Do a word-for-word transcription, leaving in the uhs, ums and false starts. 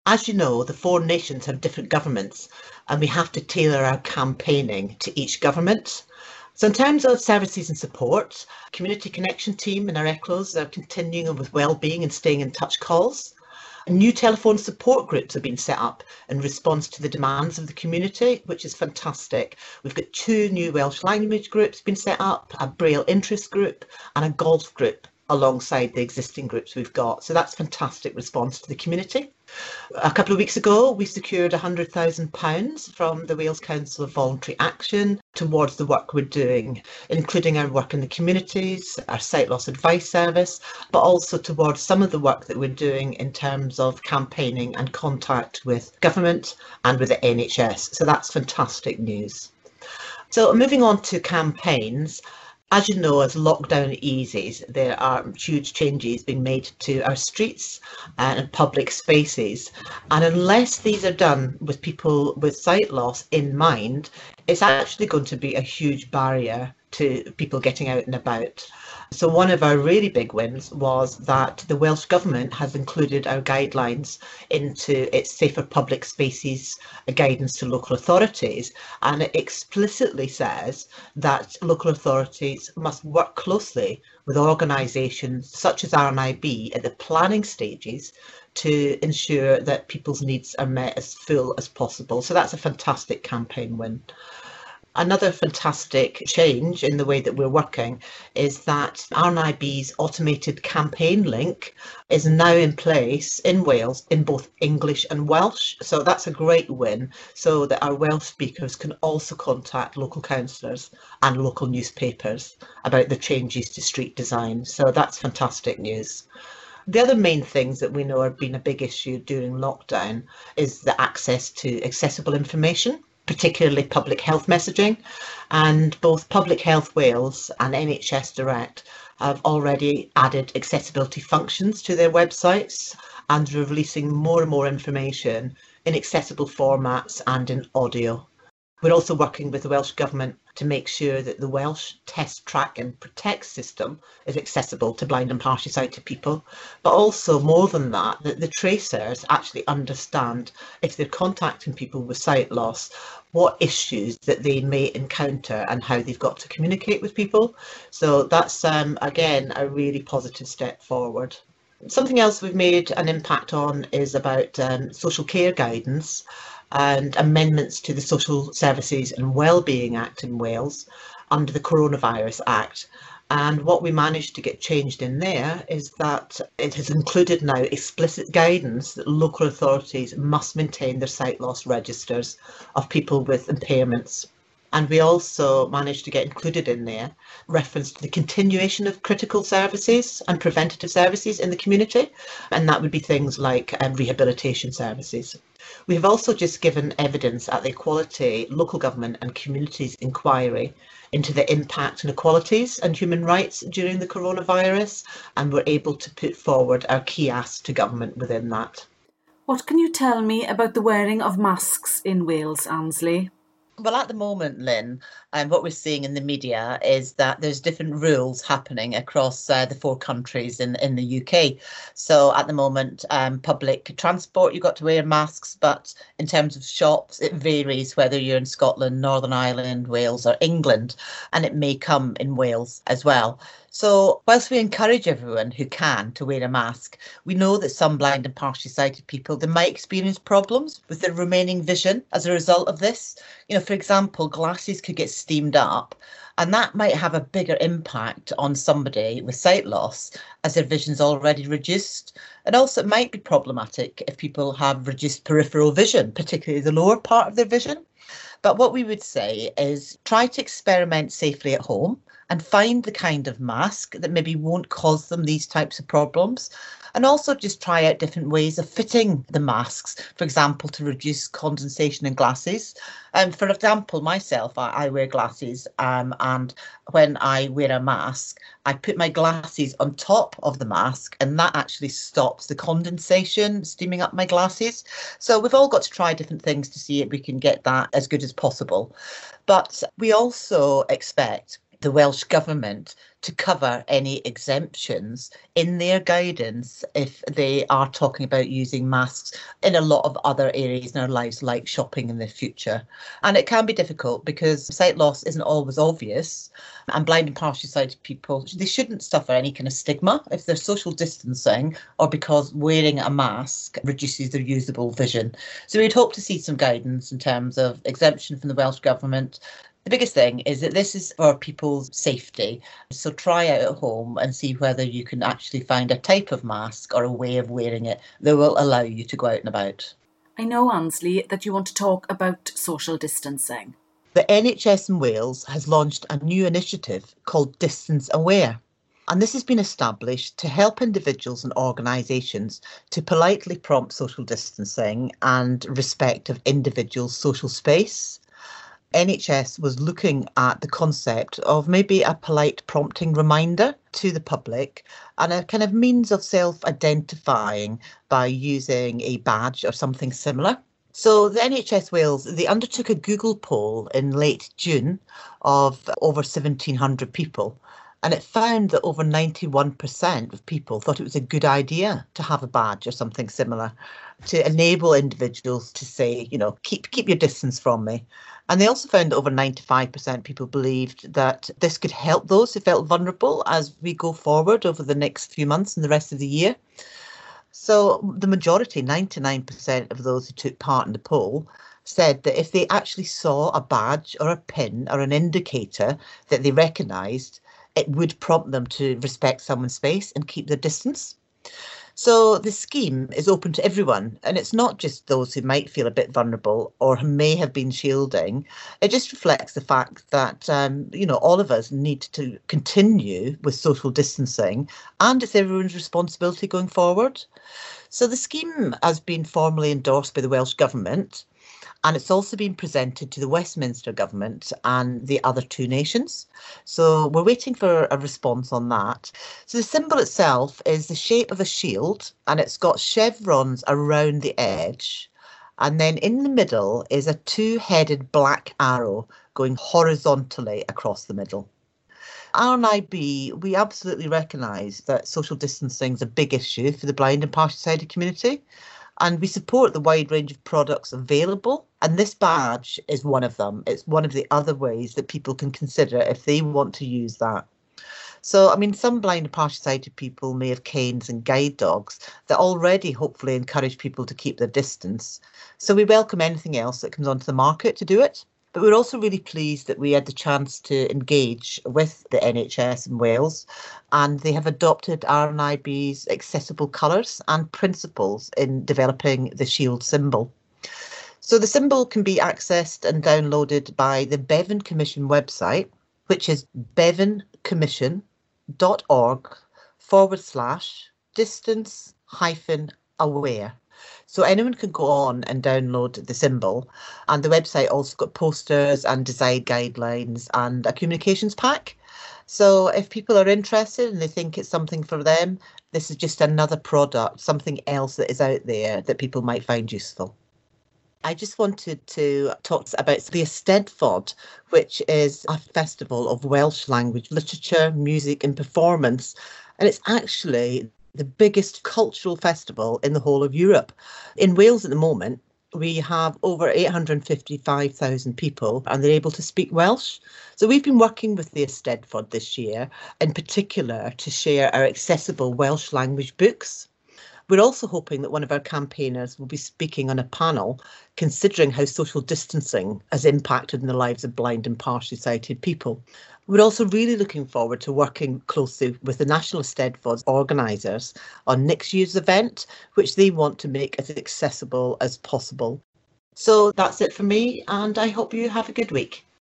As you know, the four nations have different governments, and we have to tailor our campaigning to each government. So in terms of services and support, Community Connection team in our E C L Os are continuing with wellbeing and staying in touch calls. New telephone support groups have been set up in response to the demands of the community, which is fantastic. We've got two new Welsh language groups being set up, a Braille interest group and a golf group alongside the existing groups we've got. So that's fantastic response to the community. A couple of weeks ago, we secured one hundred thousand pounds from the Wales Council of Voluntary Action towards the work we're doing, including our work in the communities, our sight loss advice service, but also towards some of the work that we're doing in terms of campaigning and contact with government and with the N H S. So that's fantastic news. So moving on to campaigns. As you know, as lockdown eases, there are huge changes being made to our streets and public spaces. And unless these are done with people with sight loss in mind, it's actually going to be a huge barrier to people getting out and about. So one of our really big wins was that the Welsh Government has included our guidelines into its Safer Public Spaces guidance to local authorities, and it explicitly says that local authorities must work closely with organisations such as R N I B at the planning stages to ensure that people's needs are met as full as possible. So that's a fantastic campaign win. Another fantastic change in the way that we're working is that R N I B's automated campaign link is now in place in Wales in both English and Welsh. So that's a great win, so that our Welsh speakers can also contact local councillors and local newspapers about the changes to street design. So that's fantastic news. The other main things that we know have been a big issue during lockdown is the access to accessible information, particularly public health messaging, and both Public Health Wales and N H S Direct have already added accessibility functions to their websites and are releasing more and more information in accessible formats and in audio. We're also working with the Welsh Government to make sure that the Welsh Test, Track and Protect system is accessible to blind and partially sighted people, but also more than that, that the tracers actually understand, if they're contacting people with sight loss, what issues that they may encounter and how they've got to communicate with people. So that's, um, again, a really positive step forward. Something else we've made an impact on is about um, social care guidance and amendments to the Social Services and Wellbeing Act in Wales under the Coronavirus Act. And what we managed to get changed in there is that it has included now explicit guidance that local authorities must maintain their sight loss registers of people with impairments. And we also managed to get included in there reference to the continuation of critical services and preventative services in the community, and that would be things like um, rehabilitation services. We have also just given evidence at the Equality Local Government and Communities Inquiry into the impact on equalities and human rights during the coronavirus, and we're able to put forward our key asks to government within that. What can you tell me about the wearing of masks in Wales, Ansley? Well, at the moment, Lynn, um, what we're seeing in the media is that there's different rules happening across uh, the four countries in, in the U K. So at the moment, um, public transport, you've got to wear masks, but in terms of shops, it varies whether you're in Scotland, Northern Ireland, Wales or England, and it may come in Wales as well. So whilst we encourage everyone who can to wear a mask, we know that some blind and partially sighted people, they might experience problems with their remaining vision as a result of this. You know, for example, glasses could get steamed up, and that might have a bigger impact on somebody with sight loss as their vision's already reduced. And also it might be problematic if people have reduced peripheral vision, particularly the lower part of their vision. But what we would say is try to experiment safely at home and find the kind of mask that maybe won't cause them these types of problems. And also just try out different ways of fitting the masks, for example, to reduce condensation in glasses. Um, for example, myself, I, I wear glasses um, and when I wear a mask, I put my glasses on top of the mask and that actually stops the condensation steaming up my glasses. So we've all got to try different things to see if we can get that as good as possible. But we also expect the Welsh Government to cover any exemptions in their guidance if they are talking about using masks in a lot of other areas in our lives, like shopping in the future. And it can be difficult because sight loss isn't always obvious, and blind and partially sighted people, they shouldn't suffer any kind of stigma if they're social distancing or because wearing a mask reduces their usable vision. So we'd hope to see some guidance in terms of exemption from the Welsh Government. The biggest thing is that this is for people's safety. So try out at home and see whether you can actually find a type of mask or a way of wearing it that will allow you to go out and about. I know, Ansley, that you want to talk about social distancing. The N H S in Wales has launched a new initiative called Distance Aware. And this has been established to help individuals and organisations to politely prompt social distancing and respect of individuals' social space. N H S was looking at the concept of maybe a polite prompting reminder to the public and a kind of means of self-identifying by using a badge or something similar. So the N H S Wales, they undertook a Google poll in late June of over seventeen hundred people, and it found that over ninety-one percent of people thought it was a good idea to have a badge or something similar to enable individuals to say, you know, keep keep your distance from me. And they also found that over ninety-five percent of people believed that this could help those who felt vulnerable as we go forward over the next few months and the rest of the year. So the majority, ninety-nine percent of those who took part in the poll, said that if they actually saw a badge or a pin or an indicator that they recognised, it would prompt them to respect someone's space and keep their distance. So the scheme is open to everyone, and it's not just those who might feel a bit vulnerable or who may have been shielding. It just reflects the fact that, um, you know, all of us need to continue with social distancing, and it's everyone's responsibility going forward. So the scheme has been formally endorsed by the Welsh Government, and it's also been presented to the Westminster Government and the other two nations. So we're waiting for a response on that. So the symbol itself is the shape of a shield, and it's got chevrons around the edge. And then in the middle is a two-headed black arrow going horizontally across the middle. R N I B, we absolutely recognise that social distancing is a big issue for the blind and partially sighted community. And we support the wide range of products available. And this badge is one of them. It's one of the other ways that people can consider if they want to use that. So, I mean, some blind and partially sighted people may have canes and guide dogs that already hopefully encourage people to keep their distance. So we welcome anything else that comes onto the market to do it. But we're also really pleased that we had the chance to engage with the N H S in Wales, and they have adopted R N I B's accessible colours and principles in developing the shield symbol. So the symbol can be accessed and downloaded by the Bevan Commission website, which is bevancommission.org forward slash distance hyphen aware. So anyone can go on and download the symbol, and the website also got posters and design guidelines and a communications pack. So if people are interested and they think it's something for them, this is just another product, something else that is out there that people might find useful. I just wanted to talk about the Eisteddfod, which is a festival of Welsh language literature, music and performance. And it's actually the biggest cultural festival in the whole of Europe. In Wales at the moment, we have over eight hundred fifty-five thousand people and they're able to speak Welsh. So we've been working with the Eisteddfod this year, in particular to share our accessible Welsh language books. We're also hoping that one of our campaigners will be speaking on a panel considering how social distancing has impacted in the lives of blind and partially sighted people. We're also really looking forward to working closely with the National Eisteddfod organisers on next year's event, which they want to make as accessible as possible. So that's it for me, and I hope you have a good week.